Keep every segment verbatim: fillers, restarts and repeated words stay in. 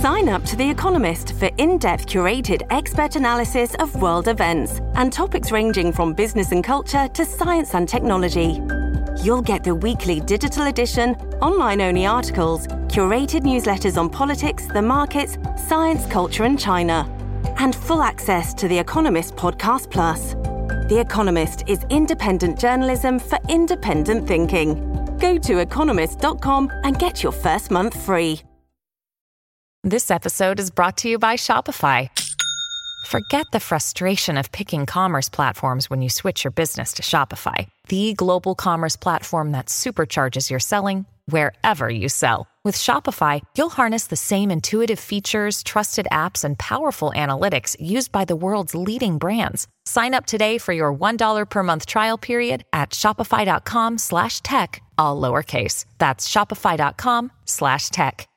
Sign up to The Economist for in-depth curated expert analysis of world events and topics ranging from business and culture to science and technology. You'll get the weekly digital edition, online-only articles, curated newsletters on politics, the markets, science, culture and China, and full access to The Economist Podcast Plus. The Economist is independent journalism for independent thinking. Go to economist dot com and get your first month free. This episode is brought to you by Shopify. Forget the frustration of picking commerce platforms when you switch your business to Shopify, the global commerce platform that supercharges your selling wherever you sell. With Shopify, you'll harness the same intuitive features, trusted apps, and powerful analytics used by the world's leading brands. Sign up today for your one dollar per month trial period at shopify.com slash tech, all lowercase. That's shopify.com slash tech.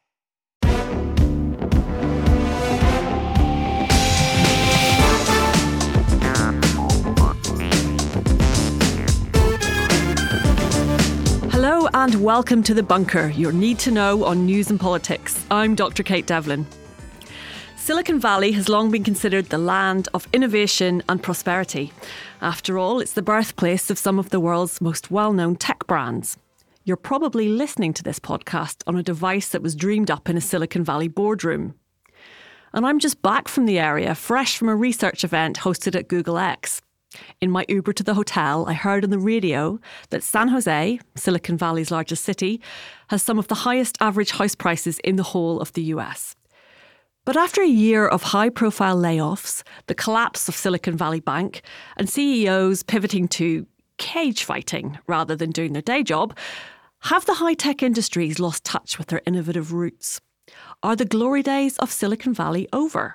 Hello and welcome to The Bunker, your need to know on news and politics. I'm Doctor Kate Devlin. Silicon Valley has long been considered the land of innovation and prosperity. After all, it's the birthplace of some of the world's most well-known tech brands. You're probably listening to this podcast on a device that was dreamed up in a Silicon Valley boardroom. And I'm just back from the area, fresh from a research event hosted at Google X. In my Uber to the hotel, I heard on the radio that San Jose, Silicon Valley's largest city, has some of the highest average house prices in the whole of the U S. But after a year of high-profile layoffs, the collapse of Silicon Valley Bank, and C E Os pivoting to cage fighting rather than doing their day job, have the high-tech industries lost touch with their innovative roots? Are the glory days of Silicon Valley over?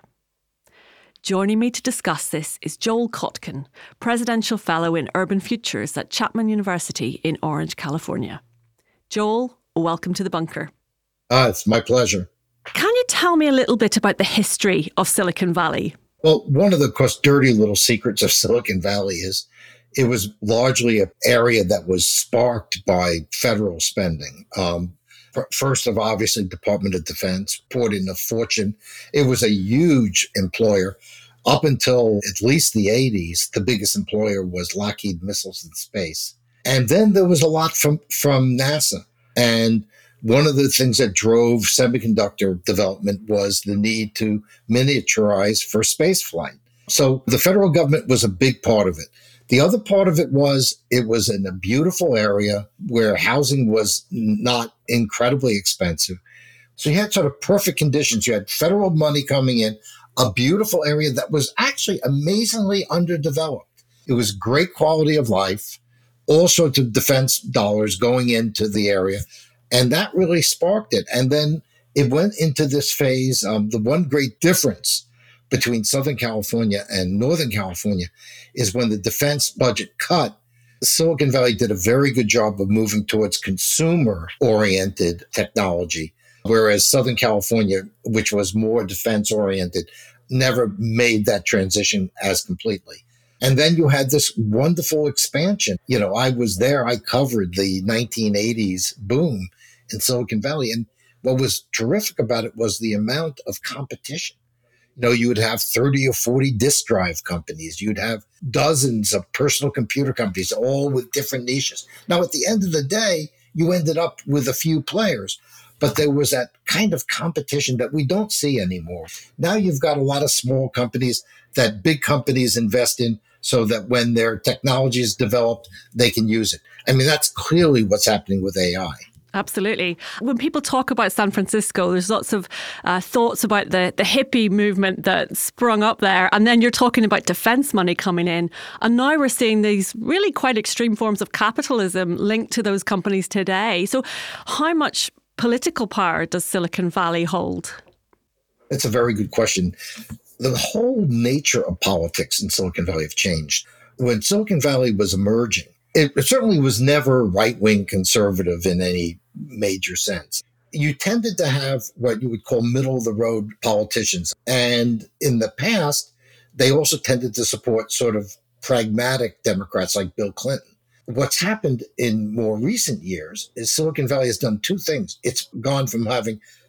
Joining me to discuss this is Joel Kotkin, Presidential Fellow in Urban Futures at Chapman University in Orange, California. Joel, welcome to The Bunker. Ah, it's my pleasure. Can you tell me a little bit about the history of Silicon Valley? Well, one of the, of course, dirty little secrets of Silicon Valley is it was largely an area that was sparked by federal spending. Um, First of obviously Department of Defense poured in a fortune. It was a huge employer. Up until at least the eighties, the biggest employer was Lockheed Missiles and Space. And then there was a lot from, from NASA. And one of the things that drove semiconductor development was the need to miniaturize for space flight. So the federal government was a big part of it. The other part of it was it was in a beautiful area where housing was not incredibly expensive. So you had sort of perfect conditions. You had federal money coming in, a beautiful area that was actually amazingly underdeveloped. It was great quality of life, all sorts of defense dollars going into the area. And that really sparked it. And then it went into this phase. Um, the one great difference between Southern California and Northern California is when the defense budget cut, Silicon Valley did a very good job of moving towards consumer-oriented technology, whereas Southern California, which was more defense-oriented, never made that transition as completely. And then you had this wonderful expansion. You know, I was there, I covered the nineteen eighties boom in Silicon Valley, and what was terrific about it was the amount of competition. You know, you would have thirty or forty disk drive companies. You'd have dozens of personal computer companies, all with different niches. Now, at the end of the day, you ended up with a few players, but there was that kind of competition that we don't see anymore. Now you've got a lot of small companies that big companies invest in so that when their technology is developed, they can use it. I mean, that's clearly what's happening with A I. Absolutely. When people talk about San Francisco, there's lots of uh, thoughts about the, the hippie movement that sprung up there. And then you're talking about defense money coming in. And now we're seeing these really quite extreme forms of capitalism linked to those companies today. So how much political power does Silicon Valley hold? That's a very good question. The whole nature of politics in Silicon Valley have changed. When Silicon Valley was emerging, it certainly was never right-wing conservative in any major sense. You tended to have what you would call middle-of-the-road politicians. And in the past, they also tended to support sort of pragmatic Democrats like Bill Clinton. What's happened in more recent years is Silicon Valley has done two things. It's gone from having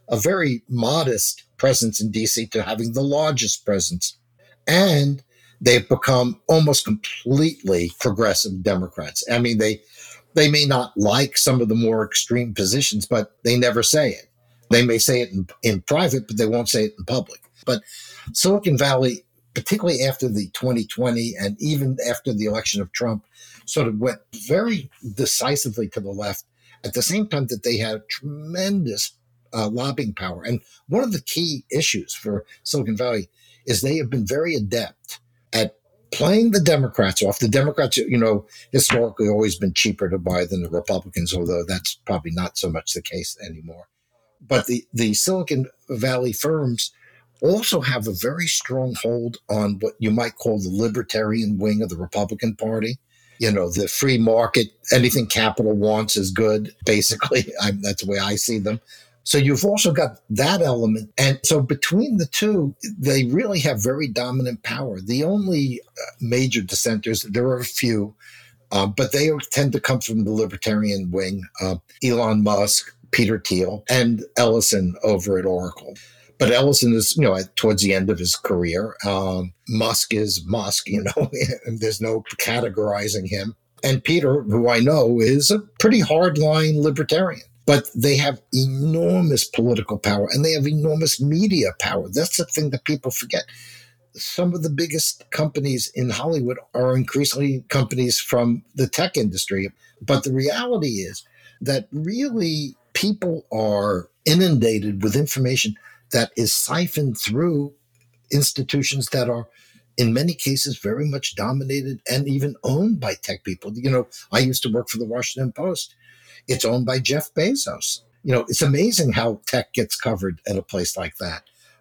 a very modest presence in D C to having the largest presence. And they've become almost completely progressive Democrats. I mean, they they may not like some of the more extreme positions, but they never say it. They may say it in, in private, but they won't say it in public. But Silicon Valley, particularly after the twenty twenty and even after the election of Trump, sort of went very decisively to the left at the same time that they had tremendous uh, lobbying power. And one of the key issues for Silicon Valley is they have been very adept at playing the Democrats off. The Democrats, you know, historically always been cheaper to buy than the Republicans, although that's probably not so much the case anymore. But the, the Silicon Valley firms also have a very strong hold on what you might call the libertarian wing of the Republican Party. You know, the free market, anything capital wants is good, basically. I'm, that's the way I see them. So you've also got that element. And so between the two, they really have very dominant power. The only uh, major dissenters, there are a few, uh, but they tend to come from the libertarian wing. Uh, Elon Musk, Peter Thiel, and Ellison over at Oracle. But Ellison is, you know, towards the end of his career. Um, Musk is Musk, you know, there's no categorizing him. And Peter, who I know, is a pretty hardline libertarian. But they have enormous political power and they have enormous media power. That's the thing that people forget. Some of the biggest companies in Hollywood are increasingly companies from the tech industry. But the reality is that really people are inundated with information that is siphoned through institutions that are, in many cases, very much dominated and even owned by tech people. You know, I used to work for the Washington Post. It's owned by Jeff Bezos. You know, it's amazing how tech gets covered at a place like that.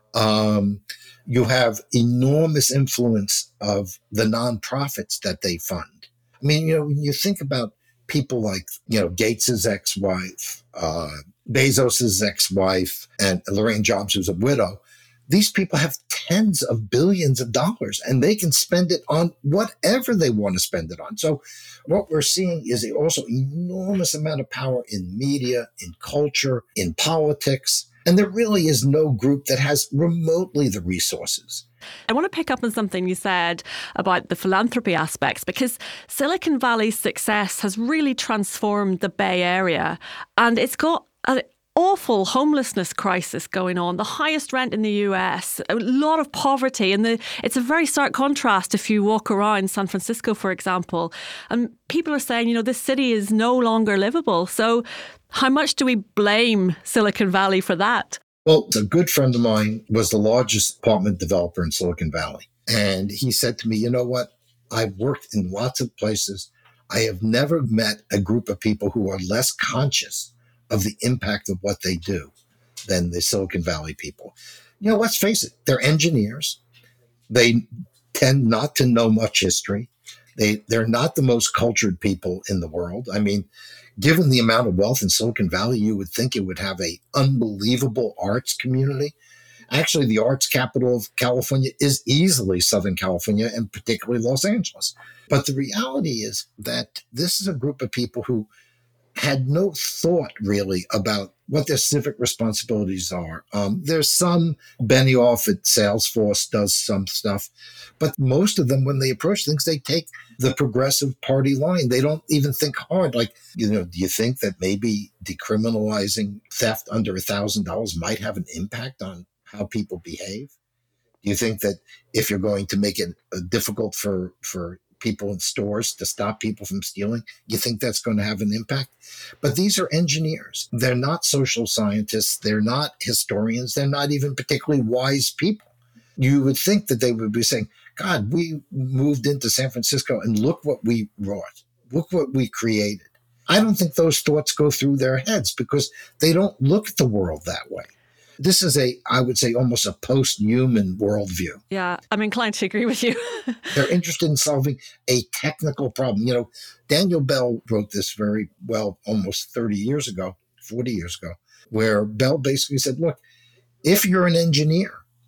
Um, you have enormous influence of the nonprofits that they fund. I mean, you know, when you think about people like, you know, Gates's ex-wife, uh, Bezos's ex-wife, and Lorraine Jobs, who's a widow, these people have tens of billions of dollars and they can spend it on whatever they want to spend it on. So what we're seeing is also enormous amount of power in media, in culture, in politics. And there really is no group that has remotely the resources. I want to pick up on something you said about the philanthropy aspects, because Silicon Valley's success has really transformed the Bay Area, and it's got an awful homelessness crisis going on, the highest rent in the U S, a lot of poverty. And the, it's a very stark contrast if you walk around San Francisco, for example. And people are saying, you know, this city is no longer livable. So how much do we blame Silicon Valley for that? Well, a good friend of mine was the largest apartment developer in Silicon Valley. And he said to me, you know what? I've worked in lots of places. I have never met a group of people who are less conscious of the impact of what they do than the Silicon Valley people. You know, let's face it, they're engineers. They tend not to know much history. They, they're not the most cultured people in the world. I mean, given the amount of wealth in Silicon Valley, you would think it would have an unbelievable arts community. Actually, the arts capital of California is easily Southern California and particularly Los Angeles. But the reality is that this is a group of people who had no thought really about what their civic responsibilities are. Um, there's some, Benioff at Salesforce does some stuff, but most of them, when they approach things, they take the progressive party line. They don't even think hard. Like, you know, do you think that maybe decriminalizing theft under a thousand dollars might have an impact on how people behave? Do you think that if you're going to make it uh, difficult for, for people in stores to stop people from stealing, you think that's going to have an impact? But these are engineers. They're not social scientists. They're not historians. They're not even particularly wise people. You would think that they would be saying, God, we moved into San Francisco and look what we wrought. Look what we created. I don't think those thoughts go through their heads because they don't look at the world that way. This is a, I would say, almost a post-human worldview. Yeah, I'm inclined to agree with you. They're interested in solving a technical problem. You know, Daniel Bell wrote this very well almost thirty years ago, forty years ago, where Bell basically said, look, if you're an engineer,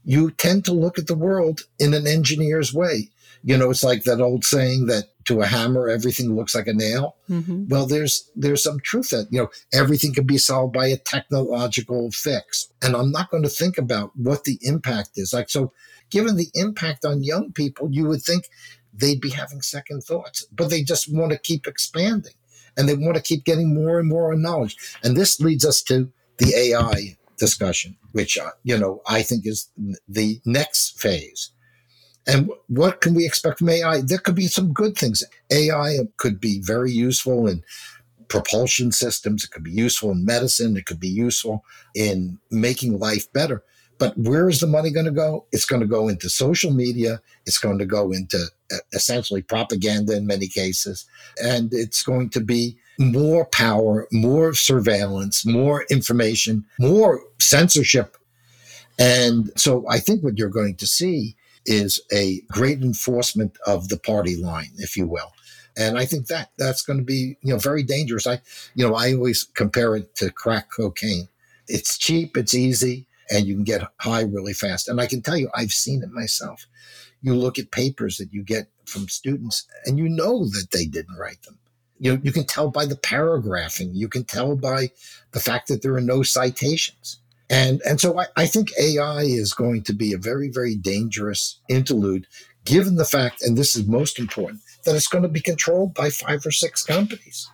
you tend to look at the world in an engineer's way. You know, it's like that old saying that to a hammer, everything looks like a nail. Mm-hmm. Well, there's there's some truth that, you know, everything can be solved by a technological fix. And I'm not going to think about what the impact is. Like, so given the impact on young people, you would think they'd be having second thoughts, but they just want to keep expanding and they want to keep getting more and more knowledge. And this leads us to the A I discussion, which, uh, you know, I think is the next phase. And what can we expect from A I? There could be some good things. A I could be very useful in propulsion systems. It could be useful in medicine. It could be useful in making life better. But where is the money going to go? It's going to go into social media. It's going to go into uh, essentially propaganda in many cases. And it's going to be more power, more surveillance, more information, more censorship. And so I think what you're going to see is a great enforcement of the party line, if you will. And I think that that's going to be, you know, very dangerous. I, you know, I always compare it to crack cocaine. It's cheap, it's easy, and you can get high really fast. And I can tell you, I've seen it myself. You look at papers that you get from students, and you know that they didn't write them. You know, you can tell by the paragraphing. You can tell by the fact that there are no citations. And and so I, I think A I is going to be a very, very dangerous interlude, given the fact, and this is most important, that it's going to be controlled by five or six companies.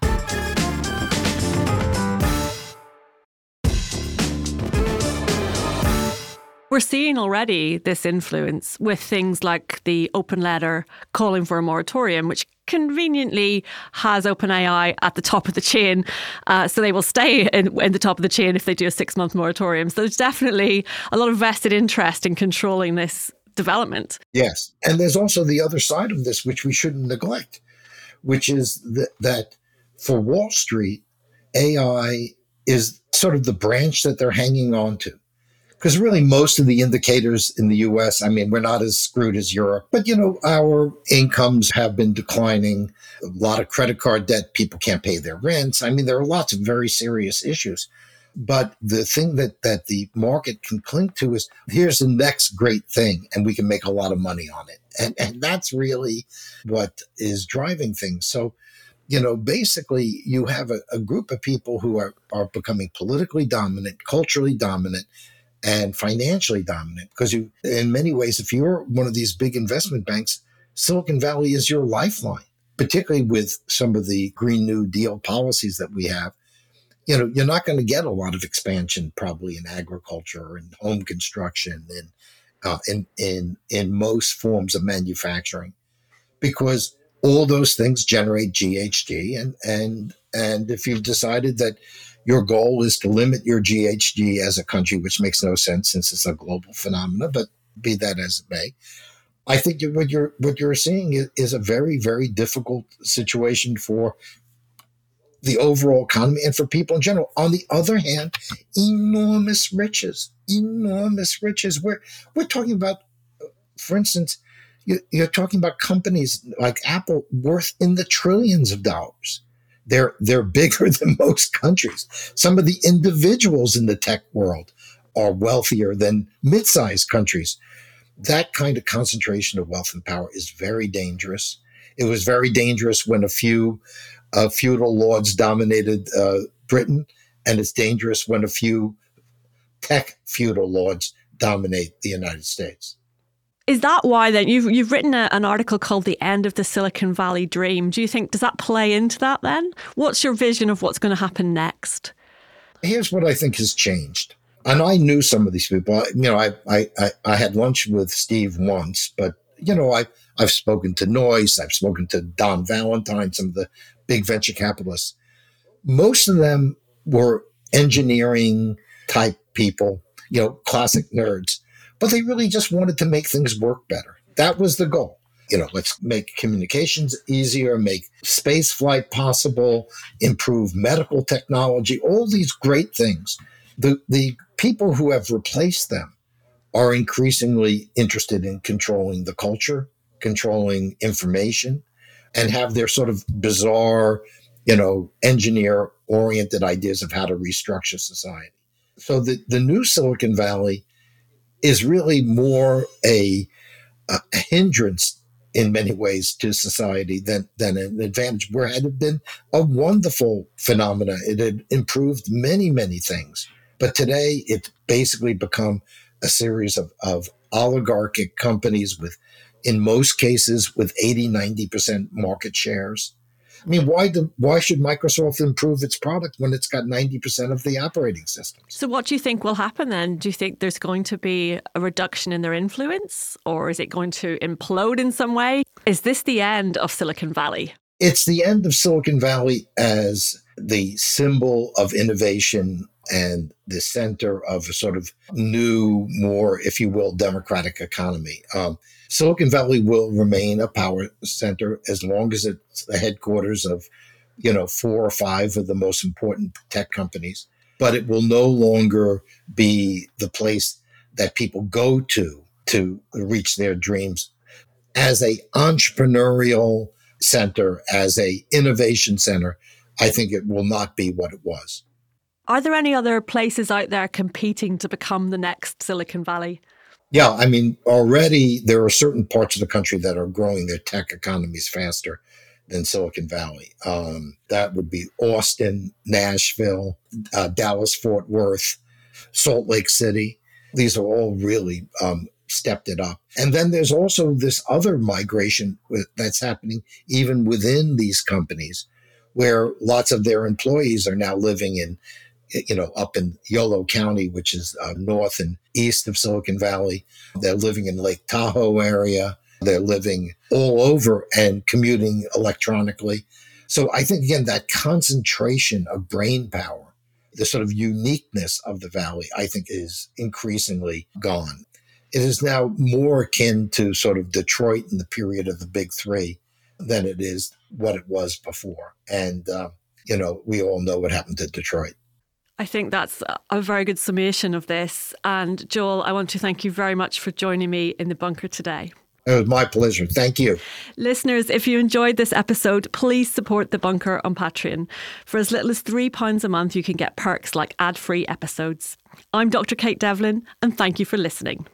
We're seeing already this influence with things like the open letter calling for a moratorium, which conveniently has OpenAI at the top of the chain. Uh, so they will stay in, in the top of the chain if they do a six-month moratorium. So there's definitely a lot of vested interest in controlling this development. Yes. And there's also the other side of this, which we shouldn't neglect, which is that, that for Wall Street, A I is sort of the branch that they're hanging on to. Because really most of the indicators in the U S, I mean, we're not as screwed as Europe, but, you know, our incomes have been declining, a lot of credit card debt, people can't pay their rents. I mean, there are lots of very serious issues. But the thing that, that the market can cling to is, here's the next great thing, and we can make a lot of money on it. And, and that's really what is driving things. So, you know, basically you have a, a group of people who are, are becoming politically dominant, culturally dominant, and financially dominant, because you, in many ways, if you're one of these big investment banks, Silicon Valley is your lifeline, particularly with some of the Green New Deal policies that we have. You know, you're not going to get a lot of expansion probably in agriculture and home construction and uh, in, in, in most forms of manufacturing, because all those things generate G H G. And, and, and if you've decided that your goal is to limit your G H G as a country, which makes no sense since it's a global phenomenon, but be that as it may, I think what you're what you're seeing is, is a very, very difficult situation for the overall economy and for people in general. On the other hand, enormous riches, enormous riches. We're, we're talking about, for instance, you, you're talking about companies like Apple worth in the trillions of dollars. They're they're bigger than most countries. Some of the individuals in the tech world are wealthier than mid-sized countries. That kind of concentration of wealth and power is very dangerous. It was very dangerous when a few uh, feudal lords dominated uh, Britain, and it's dangerous when a few tech feudal lords dominate the United States. Is that why then you've you've written a, an article called "The End of the Silicon Valley Dream"? Do you think, does that play into that then? What's your vision of what's going to happen next? Here's what I think has changed. And I knew some of these people. You know, I I I, I had lunch with Steve once, but you know, I I've spoken to Noyce, I've spoken to Don Valentine, some of the big venture capitalists. Most of them were engineering type people, you know, classic nerds. But they really just wanted to make things work better. That was the goal. You know, let's make communications easier, make space flight possible, improve medical technology, all these great things. The the people who have replaced them are increasingly interested in controlling the culture, controlling information, and have their sort of bizarre, you know, engineer-oriented ideas of how to restructure society. So the, the new Silicon Valley is really more a, a hindrance in many ways to society than, than an advantage, where it had been a wonderful phenomena. It had improved many, many things. But today it's basically become a series of, of oligarchic companies with, in most cases, with eighty, ninety percent market shares. I mean, why do, why should Microsoft improve its product when it's got ninety percent of the operating systems? So what do you think will happen then? Do you think there's going to be a reduction in their influence, or is it going to implode in some way? Is this the end of Silicon Valley? It's the end of Silicon Valley as the symbol of innovation and the center of a sort of new, more, if you will, democratic economy. Um, Silicon Valley will remain a power center as long as it's the headquarters of, you know, four or five of the most important tech companies. But it will no longer be the place that people go to to reach their dreams. As a entrepreneurial center, as a innovation center, I think it will not be what it was. Are there any other places out there competing to become the next Silicon Valley? Yeah, I mean, already there are certain parts of the country that are growing their tech economies faster than Silicon Valley. Um, that would be Austin, Nashville, uh, Dallas, Fort Worth, Salt Lake City. These are all really um, stepped it up. And then there's also this other migration with, that's happening even within these companies, where lots of their employees are now living in, you know, up in Yolo County, which is uh, north and east of Silicon Valley. They're living in Lake Tahoe area. They're living all over and commuting electronically. So I think, again, that concentration of brain power, the sort of uniqueness of the Valley, I think is increasingly gone. It is now more akin to sort of Detroit in the period of the Big Three than it is what it was before. And, uh, you know, we all know what happened to Detroit. I think that's a very good summation of this. And Joel, I want to thank you very much for joining me in the bunker today. It was my pleasure. Thank you. Listeners, if you enjoyed this episode, please support The Bunker on Patreon. For as little as three pounds a month, you can get perks like ad-free episodes. I'm Doctor Kate Devlin, and thank you for listening.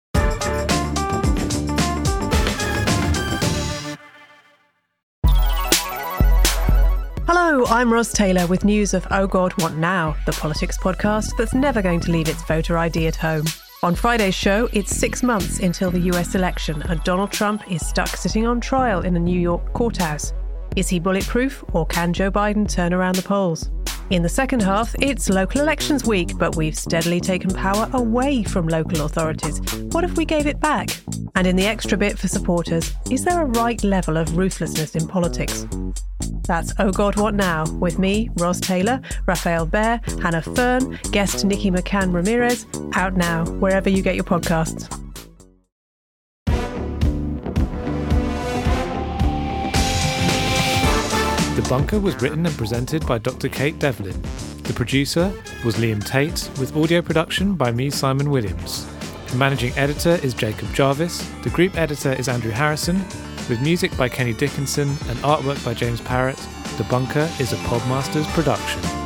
Hello, I'm Ros Taylor with news of Oh God, What Now?, the politics podcast that's never going to leave its voter I D at home. On Friday's show, it's six months until the U S election and Donald Trump is stuck sitting on trial in a New York courthouse. Is he bulletproof, or can Joe Biden turn around the polls? In the second half, it's local elections week, but we've steadily taken power away from local authorities. What if we gave it back? And in the extra bit for supporters, is there a right level of ruthlessness in politics? That's Oh God, What Now? With me, Ros Taylor, Raphael Bear, Hannah Fern, guest Nikki McCann Ramirez, out now, wherever you get your podcasts. The Bunker was written and presented by Doctor Kate Devlin. The producer was Liam Tate, with audio production by me, Simon Williams. The managing editor is Jacob Jarvis. The group editor is Andrew Harrison, with music by Kenny Dickinson and artwork by James Parrott. The Bunker is a Podmasters production.